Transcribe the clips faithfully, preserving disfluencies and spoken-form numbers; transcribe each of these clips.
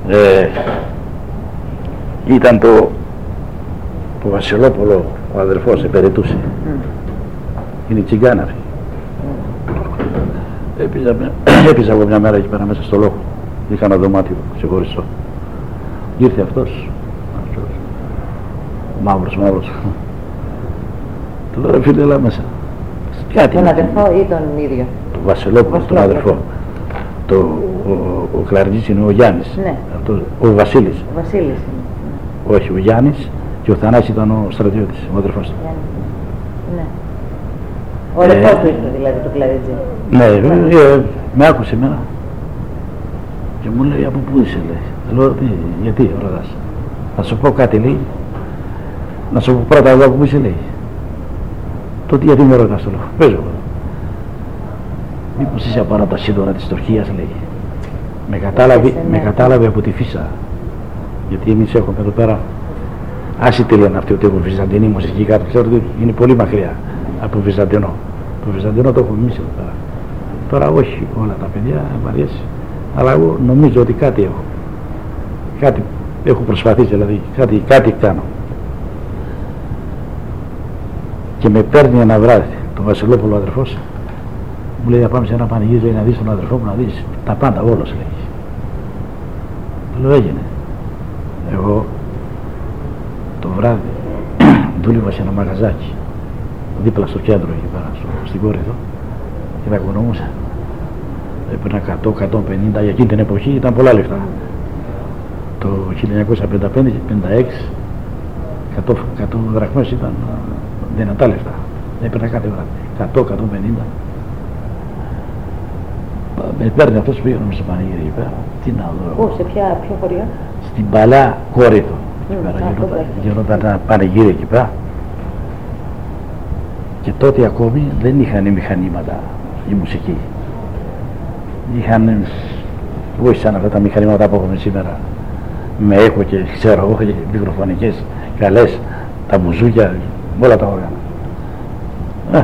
Ε, ήταν το, το Βασιλόπουλο, ο αδερφός, επερετούσε. Mm. Είναι τσιγκάνα αυτή. Mm. Έπιζα, έπιζα από μια μέρα εκεί πέρα μέσα στο λόγο. Είχα ένα δωμάτιο ξεχωριστό. Ήρθε αυτός, αυτός μαύρος, μαύρος. Του λέω, φίλε, έλα μέσα. Κάτι τον αδερφό ή τον ίδιο? Τον Βασιλόπουλο, τον αδερφό. Το, ο, ο κλαρινιστής είναι ο Γιάννης. Ναι. Αυτό, ο Βασίλης. Ο Βασίλης είναι. Όχι, ο Γιάννης και ο Θανάσης ήταν ο στρατιώτης, ο αδερφός του. Ναι. Ο αδερφός του ήρθε δηλαδή, το κλαριτζί. Ναι, ε, με άκουσε εμένα. Και μου λέει, από πού είσαι, λέει. Λέω, τι, γιατί ρωτάς. Να σου πω κάτι, λέει. Να σου πω πρώτα εδώ από πού είσαι, λέει. Τότε γιατί με ρωτάς, το λέω. Παίζω. Μήπως είσαι πάνω από τα σύνορα της Τουρκίας, λέει. Με κατάλαβε, ναι. με κατάλαβε από τη Φύσα. Γιατί εμείς έχουμε εδώ πέρα. Άσυτη λένε αυτοί ότι έχουν Βυζαντινή μουσική κάτω. Ξέρω ότι είναι πολύ μακριά από Βυζαντινό. Το Βυζαντινό το έχουμε εμείς εδώ πέρα. Τώρα όχι όλα τα παιδιά, μ' αρέσει. Αλλά εγώ νομίζω ότι κάτι έχω. Κάτι έχω προσπαθήσει, δηλαδή κάτι, κάτι κάνω. Και με παίρνει ένα βράδυ τον Βασιλόπουλο, ο αδερφός. Μου λέει, να πάμε σε ένα πανηγύρι να δεις τον αδερφό μου, να δεις τα πάντα, όλος, λέει. Του λέω, έγινε. Εγώ το βράδυ δούλευα σε ένα μαγαζάκι δίπλα στο κέντρο εκεί πέρα, στο, στην κόρη εδώ, και τα οικονομούσα. Έπαιρνα εκατό με εκατόν πενήντα, για εκείνη την εποχή ήταν πολλά λεφτά. Το χίλια εννιακόσια πενήντα πέντε και πενήντα έξι εκατό δραχμές ήταν δυνατά λεφτά. Έπαιρνα κάθε βράδυ εκατό με εκατόν πενήντα. Με παίρνει αυτός που πήγαμε στο πανηγύρι εκεί πέρα. Τι να δω. Πού, σε ποια, ποιο χωριό? Στην Παλιά Κόρυθο. Mm, γινόταν ένα πανηγύρι εκεί πέρα. Και τότε ακόμη δεν είχαν μηχανήματα η μουσική. Είχαν, βοήθησαν αυτά τα μηχανήματα που έχουμε σήμερα. Με έχω και ξέρω εγώ και μικροφωνικές καλές, τα μπουζούκια, όλα τα όργανα. Ε.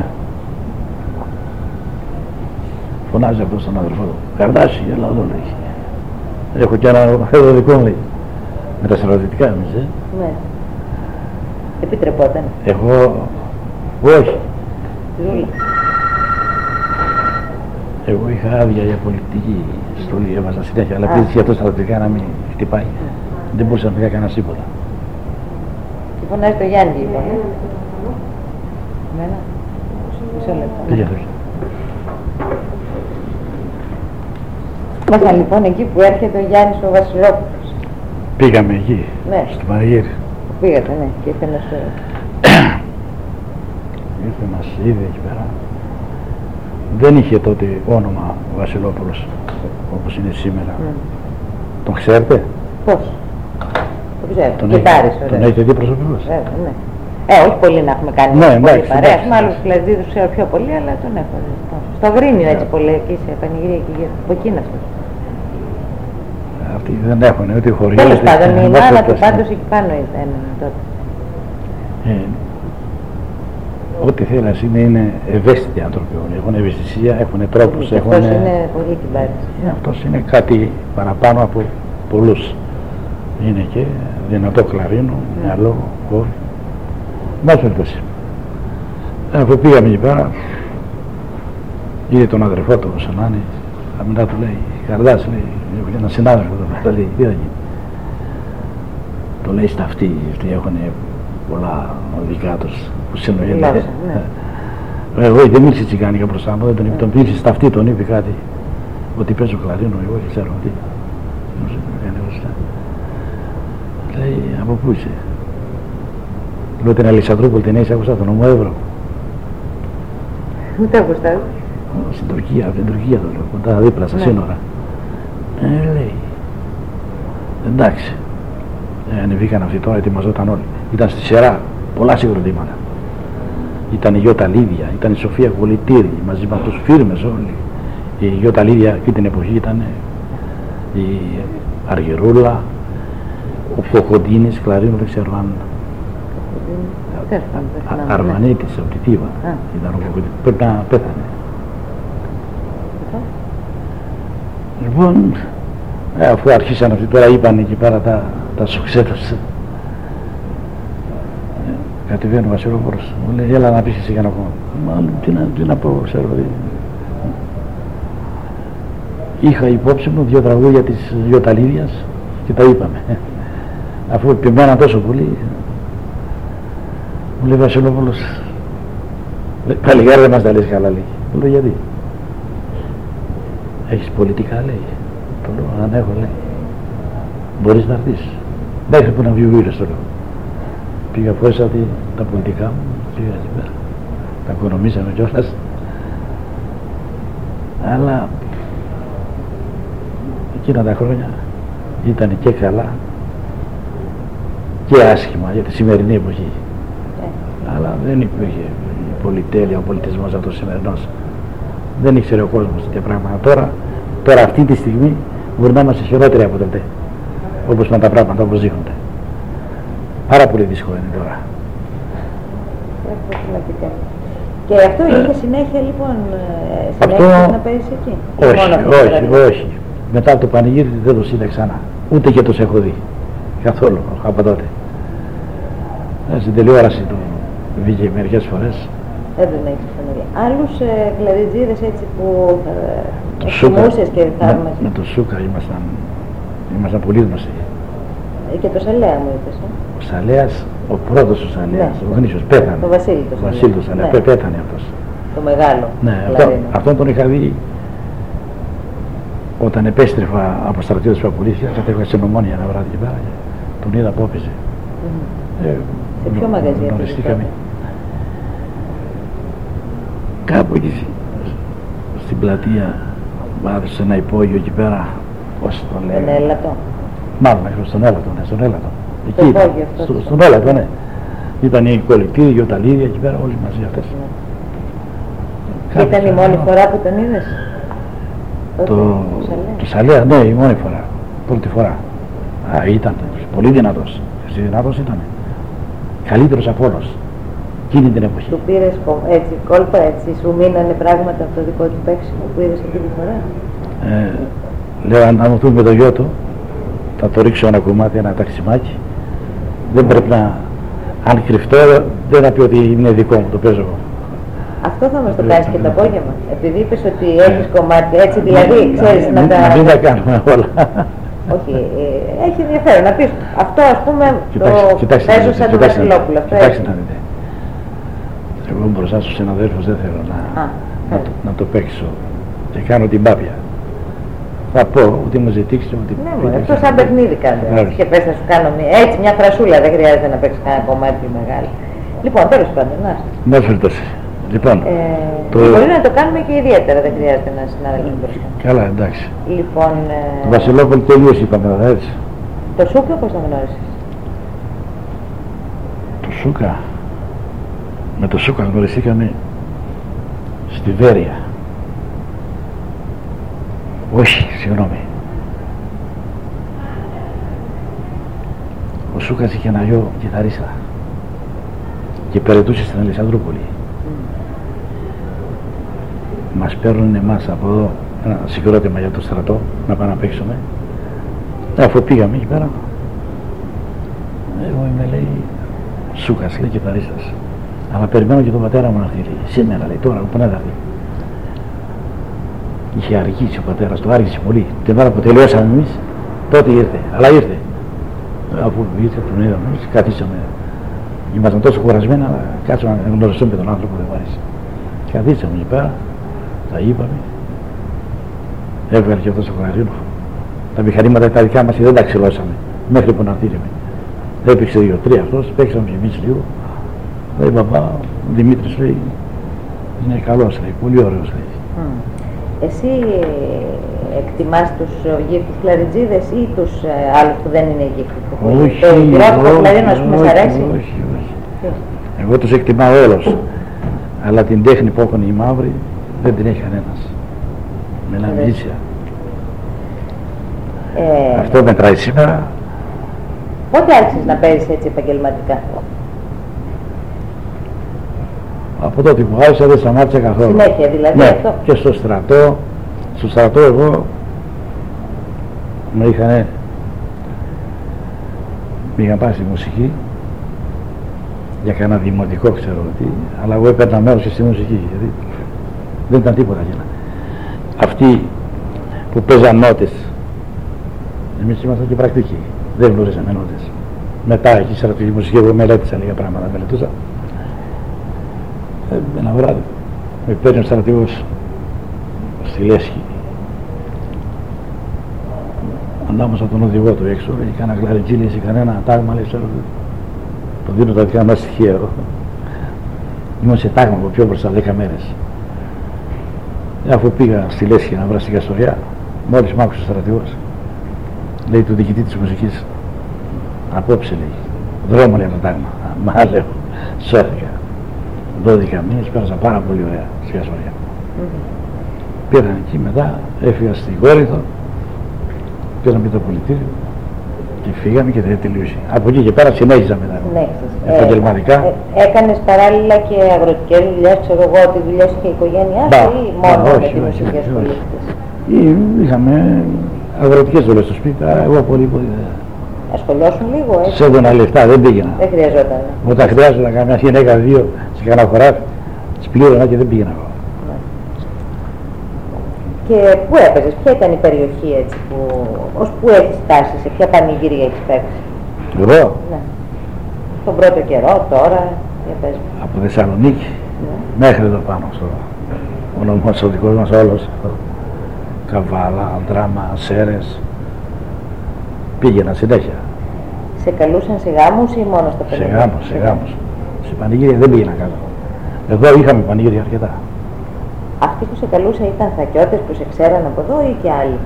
Φωνάζει αυτός τον αδερφό του. Καρδάση, έλα εδώ, λέει. Έχω κι ένα εδώ δικό μου, λέει. Με τα στρατιωτικά εμείς, ε. Ναι. Επιτρεπόταν. Εγώ, όχι. Ζούλα. Εγώ είχα άδεια για πολιτική στολή, έβαζα συνέχεια, αλλά επειδή αυτό στρατιωτικά να μην χτυπάει. Mm. Δεν μπορούσα να πει κανένα τίποτα. Και φωνάζει το Γιάννη, λοιπόν. Εμένα. Μισό λεπτό. Τι για αυτό. Ήμασταν λοιπόν εκεί που έρχεται ο Γιάννης ο Βασιλόπουλος. Πήγαμε εκεί, ναι. Στο πανηγύρι. Πήγατε, ναι, και ήρθε να σου... Ήρθε μας είδε εκεί πέρα. Δεν είχε τότε όνομα ο Βασιλόπουλος, όπως είναι σήμερα. Mm. Τον ξέρετε? Πώς? Τον ξέρω, τον Κιτάρης, έχει, τον έχετε δει προσωπικώς? Βέβαια, ναι. Ε, όχι πολύ να έχουμε κάνει ναι, πολύ ναι, παρέα. Με άλλους κλαδίδους ξέρω πιο πολύ, αλλά τον έχω δει. Στο Αγρίνιο έτσι πολύ, εκεί σε πανηγύρια εκεί γύρω. Από εκείνα αυτό. Αυτοί δεν έχουν ούτε χωριά. Τέλος πάντων, η μάνα του πάντως εκεί πάνω ήταν τότε. Ε, ό,τι θέλεις είναι, είναι ευαίσθητοι άνθρωποι. Έχουν ευαισθησία, έχουν τρόπους. Αυτός έχουν... είναι πολύ κυμπάρης. Αυτός είναι κάτι παραπάνω από πολλούς. Είναι και δυνατό κλαρίνο, mm. μυαλό, κόρ. Μας περιπτώσει. Αφού πήγαμε εκεί πέρα, είδε τον αδερφό του, ο Σανάνη, αμυνά του λέει, Καρδάς, λέει, για έναν συνάδελφο εδώ πέρα, λέει, τι θα γίνει. Το λέει στα αυτοί, αυτοί έχουν πολλά δικά τους που συνογένται. Ναι. Εγώ δεν μίλησε τσιγκάνικα μπροστά μου, δεν τον είπε, τον μίλησε στα αυτή, τον είπε κάτι, ότι παίζω κλαρίνο, εγώ και ξέρω τι. Λέει, από πού είσαι? Λέω την Αλεξανδρούπολη, την έχεις ακουστά, τον Ομοεύρο. Ούτε ακουστά. Στην Τουρκία, από την Τουρκία το λέω, κοντά δίπλα στα σύνορα. Ε, λέει, εντάξει. Ε, ανεβήκαν αυτοί τώρα, ετοιμαζόταν όλοι. Ήταν στη σειρά πολλά συγκροτήματα. Ήταν η Γιώτα Λίδια, ήταν η Σοφία Κολυτήρη, μαζί με αυτούς φίρμες όλοι. Η Γιώτα Λίδια αυτή την εποχή ήταν η Αργυρούλα, ο Κοκοντίνης, κλαρίνο, δεν ξέρω αν... Αρμανίτης από τη Θήβα. Ήταν ο Κοκοντίνης. Πρέπει να πέθανε. Λοιπόν, Ε, αφού αρχίσαν αυτοί τώρα είπαν εκεί πέρα τα, τα σουξέτος. Ε, κατεβαίνει ο Βασιλόπουλος, μου λέει έλα να πεις εσύ για να πω. Μάλλον τι να, τι να πω, ξέρω. Δι. Είχα υπόψη μου δύο τραγούδια της Γιωταλίδιας και τα είπαμε. Ε, αφού επιμέναν τόσο πολύ, μου λέει Βασιλόπουλος, παλιγάρι δεν μας τα λες καλά, λέει. Μου λέω γιατί. Έχεις πολιτικά, λέει. Το λέω, αν έχω, λέει. Μπορείς να έρθεις. Μέχρι που να βγει ο ήρες, το λέω. Πήγα πόσα τα πολιτικά μου, πήγα εκεί πέρα. Τα οικονομήσαμε κιόλας. Αλλά εκείνα τα χρόνια ήταν και καλά και άσχημα για τη σημερινή εποχή. Yeah. Αλλά δεν υπήρχε η πολυτέλεια, ο πολιτισμός αυτός ο σημερινός. Δεν ήξερε ο κόσμος τέτοια πράγματα. Τώρα, τώρα αυτή τη στιγμή μπορεί να είμαστε χειρότεροι από τότε. Όπως με τα πράγματα όπως δείχνονται. Πάρα πολύ δύσκολο είναι τώρα. Και αυτό είχε συνέχεια λοιπόν, συνέχεια αυτό... να παίζεις εκεί. Όχι, όχι, όχι. Μετά από το πανηγύρι δεν το είδα ξανά. Ούτε και τους έχω δει. Καθόλου από τότε. Στην τηλεόραση του βγήκε μερικές φορές. Δεν τον έχεις ξαναδεί. Άλλους ε, κλαριτζίδες έτσι που ε, εκτιμούσες και θαύμασες. Με, με το Σούκα ήμασταν, ήμασταν πολύ γνωστοί. Ε, και το Σαλέα μου είπες. Ε? Ο Σαλέας, ο πρώτος ο Σαλέας, ναι. Ο Γνήσιος, πέθανε. Το Βασίλη το Σαλέα. Βασίλη το Σαλέα, ναι. Πέθανε αυτός. Το μεγάλο. Ναι, αυτό, αυτόν τον είχα δει όταν επέστρεφα από στρατιώτες που απολύθηκα, κατέβηκα σε Μνημόνια ένα βράδυ και πέρα. Τον είδα που όπιζε. Mm. Ε, σε ποιο μαγαζί γνωριστήκαμε. Κάπου εκεί στην πλατεία βάζω σε ένα υπόγειο εκεί πέρα. Πώς το λέει. Στον Έλατο. Μάλλον στον Έλατο, ναι, στον Έλατο. Εκεί το υπόγειο αυτό. Στο, στον Έλατο, ναι. Ήταν η κολυκτήρη, η Γιωταλίδια εκεί πέρα, όλοι μαζί αυτές. Και ήταν η μόνη φορά που τον είδες. Το, το Σαλέα, ναι, η μόνη φορά. Πρώτη φορά. Α, ήταν πολύ δυνατός. Εσύ δυνατός ήταν. Καλύτερος από όλος. Εκείνη την εποχή. Του πήρες έτσι κόλπα, έτσι, σου μείνανε πράγματα από το δικό του παίξιμο που είδες αυτή τη φορά. Ε, λέω, αν μου με το γιο του, θα το ρίξω ένα κομμάτι, ένα ταξιμάκι. Δεν πρέπει να, αν κρυφτώ, δεν θα πει ότι είναι δικό μου, το παίζω εγώ. Αυτό θα μας το κάνεις και το απόγευμα. Επειδή είπες ότι έχεις κομμάτια, έτσι δηλαδή, ξέρεις να τα... Να μην τα κάνουμε όλα. Όχι, έχει ενδιαφέρον να πεις. Αυτό ας πούμε το παίζω σαν το Βασιλόπουλο. Κοιτάξτε να δείτε. Εγώ μπροστά στους συναδέλφους δεν θέλω να, Α, να, το, να το παίξω και κάνω την πάπια. Θα πω ότι μου ζητήξει ότι... Ναι, μόνο, αυτό σαν παιχνίδι κάνετε. Και πες να σου κάνω μια, έτσι μια φρασούλα, δεν χρειάζεται να παίξεις κανένα κομμάτι μεγάλο. Λοιπόν, τέλος πάντων, να είστε. Λοιπόν, ε, το... μπορεί να το κάνουμε και ιδιαίτερα, δεν χρειάζεται να συνάδελφοι μπροστά. Καλά, εντάξει. Λοιπόν, ε... το Βασιλόπουλο τελείωσε είπαμε, έτσι. Το Σούκα πώς το γνώρισες? Το Σούκα, με το Σούκα γνωριστήκαμε στη Βέρεια. Όχι, συγγνώμη. Ο Σούκας είχε ένα γιο κιθαρίστα και περαιτούσε στην Αλεξανδρούπολη. Μας παίρνουν εμάς από εδώ ένα συγκρότημα για το στρατό να πάμε να παίξουμε. Αφού πήγαμε εκεί πέρα, εγώ είμαι, λέει, Σούκας, λέει, κιθαρίστας. Αλλά περιμένω και τον πατέρα μου να έρθει, λέει. Σήμερα, λέει, τώρα που να έρθει. Είχε αργήσει ο πατέρας, το άργησε πολύ. Την ώρα που τελειώσαμε εμείς, τότε ήρθε, αλλά ήρθε. Αφού ήρθε, τον είδαμε, εμείς καθίσαμε. Ήμασταν τόσο κουρασμένοι, αλλά κάτσαμε να γνωριστούμε με τον άνθρωπο που δεν μου άρεσε. Καθίσαμε εκεί πέρα, τα είπαμε. Έβγαλε και αυτό το χωραζίνο. Τα μηχανήματα τα δικά μας δεν τα ξυλώσαμε μέχρι που να έρθει. Έπαιξε δύο τρία αυτός, παίξαμε και εμείς λίγο. Λέει, παπά, ο Δημήτρης, λέει, είναι καλός, λέει, πολύ ωραίος, λέει. Mm. Εσύ εκτιμάς τους γύφτους κλαριτζίδες ή τους ε, άλλους που δεν είναι γύφτους? Όχι, το γυρόκοπο κλαρίνο, ας πούμε, σ' αρέσει? Όχι, όχι. Εγώ τους εκτιμάω όλους. Αλλά την τέχνη που έχουν οι μαύροι δεν την έχει κανένας. Με ένα μίλησια. Ε... Αυτό μετράει σήμερα. Πότε άρχισες να παίζεις έτσι επαγγελματικά? Από τότε που άρχισα δεν σταμάτησα καθόλου. Συνέχεια δηλαδή, ναι, αυτό? Και στο στρατό. Στο στρατό εγώ με είχαν, με είχαν πάει στη μουσική για κανένα δημοτικό, ξέρω τι, αλλά εγώ έπαιρνα μέρος και στη μουσική, γιατί δεν ήταν τίποτα για να. Αυτοί που παίζαν νότες, εμείς ήμασταν και πρακτικοί, δεν γνωρίζαμε νότες. Μετά εκεί σε τη μουσική εγώ μελέτησα λίγα πράγματα, μελετούσα. Ε, ένα βράδυ με παίρνει ο στρατηγός στη Λέσχη. Ανάμεσα από τον οδηγό του έξω, είχε κανένα κλαριτζίλι, είχε κανένα τάγμα, λέει, ξέρω, το δίνω τα δικά μας στοιχεία εγώ. Ήμουν σε τάγμα από πιο μπροστά δέκα μέρες. Ε, αφού πήγα στη Λέσχη να βρω στην Καστοριά, μόλις μ' άκουσε ο στρατηγός, λέει του διοικητή της μουσικής, απόψε λέει, δρόμο λέει το τάγμα. Μα λέω, σώθηκα. δώδεκα μήνες πέρασα πάρα πολύ ωραία στη Καστοριά. Mm-hmm. Πήραν εκεί μετά, έφυγα στην Κόρινθο, πήραμε το πολιτήριο και φύγαμε και δεν τελείωσε. Από εκεί και πέρα συνέχιζα μετά. Επαγγελματικά. Ε, ε, έκανες παράλληλα και αγροτικές δουλειές, ξέρω εγώ, τη δουλειά σου και η οικογένειά σου ή μόνο Μπα, με όχι, τη όχι, μουσική όχι, ασχολήθηκες? Είχαμε αγροτικές δουλειές στο σπίτι, εγώ πολύ πολύ. Ασχολιώσουν λίγο, έτσι. Σε έδωνα λεφτά, δεν πήγαινα. Δεν χρειαζόταν. Όταν χρειάζονταν καμιά γυναίκα δύο σε κανένα χωράφι, τις πλήρωνα και δεν πήγαινα εγώ. Και πού έπαιζες, ποια ήταν η περιοχή έτσι που, ως πού έχεις φτάσει, σε ποια πανηγύρια έχεις παίξει? Εγώ. Ναι. Τον πρώτο καιρό, τώρα, για πες. Από Θεσσαλονίκη, ναι, μέχρι εδώ πάνω στο ονομός ο δικός μας όλος. Καβάλα, Δράμα, Σέρες. Πήγαινα συνέχεια. Σε καλούσαν σε γάμους ή μόνο στα παιδιά? Σε γάμους, σε γάμους. Σε πανηγύρια δεν πήγαινα κάτω. Εδώ είχαμε πανηγύρια αρκετά. Αυτοί που σε καλούσαν ήταν θακιώτες που σε ξέραν από εδώ ή και άλλοι?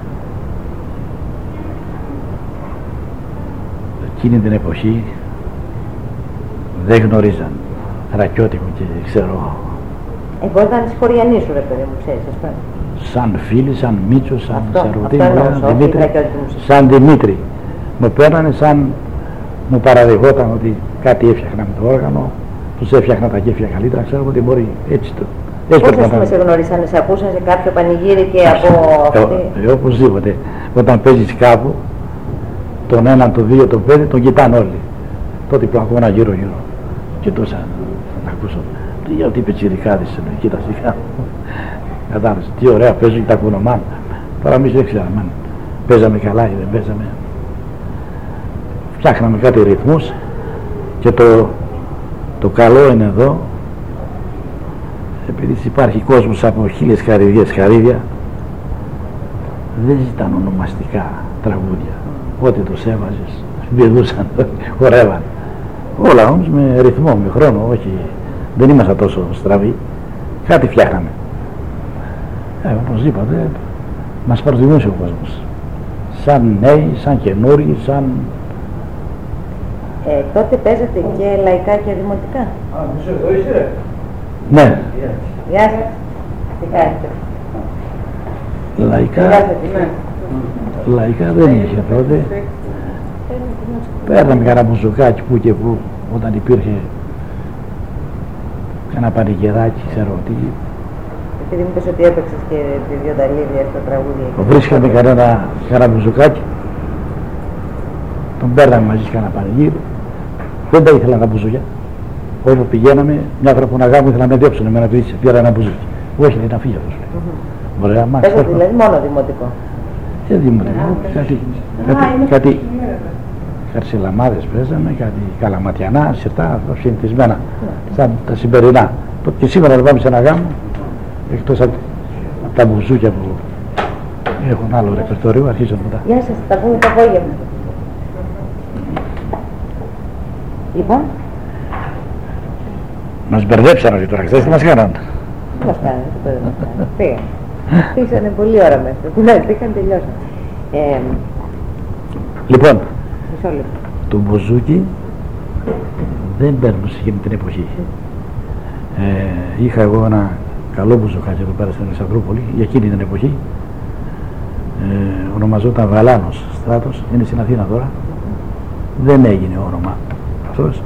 Εκείνη την εποχή δεν γνωρίζαν θρακιώτικο και ξέρω. Ε, μπορεί να είναι συγχωριανοί σου ρε παιδί μου, ξέρεις, ας πούμε. Σαν φίλοι, σαν Μίτσο, σαν Σαρωτή, Δημήτρη, σαν Δημήτρη. Με παίρνανε σαν μου παραδεχόταν ότι κάτι έφτιαχνα με το όργανο, τους έφτιαχνα τα κέφια καλύτερα, ξέρω ότι μπορεί έτσι το. Πώς ας πούμε σε γνωρίσανε, σε ακούσαν σε κάποιο πανηγύρι και από αυτή? Ε, οπωσδήποτε. Όταν παίζεις κάπου, τον έναν, τον δύο, τον πέντε, τον κοιτάνε όλοι. Τότε πλακώνα γύρω γύρω. Κοιτούσα να ακούσω. Γιατί πετσιρικάδες είναι, κοίτα σιγά. Κατάλαβες, τι ωραία παίζουν και τα κουνομάν. Τώρα εμείς δεν ξέραμε. Παίζαμε καλά ή δεν παίζαμε. Φτιάχναμε κάτι ρυθμούς και το, το καλό είναι εδώ, επειδή υπάρχει κόσμος από χίλιες χαριδιές χαρίδια, δεν ζητάνε ονομαστικά τραγούδια. Ό,τι τους έβαζες, μπηδούσαν, χορεύαν. Όλα όμως με ρυθμό, με χρόνο, όχι, δεν ήμασταν τόσο στραβοί. Κάτι φτιάχναμε. Ε, οπωσδήποτε, μας προτιμούσε ο κόσμος. Σαν νέοι, σαν καινούργοι, σαν... Ε, τότε παίζατε και λαϊκά και δημοτικά? Α, μισό, εδώ είσαι? Ναι. Γεια σας. Τι κάνετε? Λαϊκά, Ναι. λαϊκά δεν είχε τότε. Παίρναμε κανένα μπουζουκάκι που και που, όταν υπήρχε ένα πανηγεράκι, ξέρω τι. Επειδή μου πες ότι έπαιξες και τη δυο ταλίδια στο τραγούδι. Βρίσκαμε κανένα, κανένα μπουζουκάκι, τον παίρναμε μαζί σε κανένα πανηγύρι. Δεν τα ήθελα τα μπουζούκια. Όπου πηγαίναμε, μια φορά που να γάμω ήθελα να με διώξουν εμένα επειδή σε πήρα ένα μπουζούκι. Όχι, λέει, να φύγει αυτός. Ωραία, μάξ. Παίζατε δηλαδή μόνο δημοτικό? Δεν δημοτικό, κάτι, κάτι, κάτι χαρσιλαμάδες παίζαμε, κάτι καλαματιανά, σιρτά, συνηθισμένα, σαν τα συμπερινά. Και σήμερα να πάμε σε ένα γάμο, εκτός από τα μπουζούκια που έχουν άλλο ρεπερτόριο, αρχίζουν μετά. Γεια σας, τα πούμε το απόγευμα. Λοιπόν. Μας μπερδέψαν όλοι τώρα, χθες τι μας κάναν. Τι μας κάνανε, τίποτα δεν μας κάνανε. Πήγαν. Πήγανε πολλή ώρα μέσα. Ναι, πήγαν, τελειώσαν. Ε, λοιπόν, μισό λεπτό. το μπουζούκι δεν παίρνουν σε εκείνη την εποχή. Ε, είχα εγώ ένα καλό μπουζουκάκι εδώ πέρα στην Αλεξανδρούπολη για εκείνη την εποχή. Ε, ονομαζόταν Βαλάνος Στράτος, είναι στην Αθήνα τώρα. Δεν έγινε όνομα αυτός.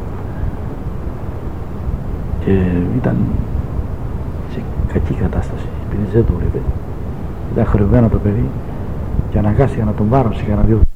Και ήταν σε κακή κατάσταση, επειδή δεν το βλέπει. Ήταν χρεωμένο το παιδί και αναγκάστηκα να τον πάρω σε κανένα δύο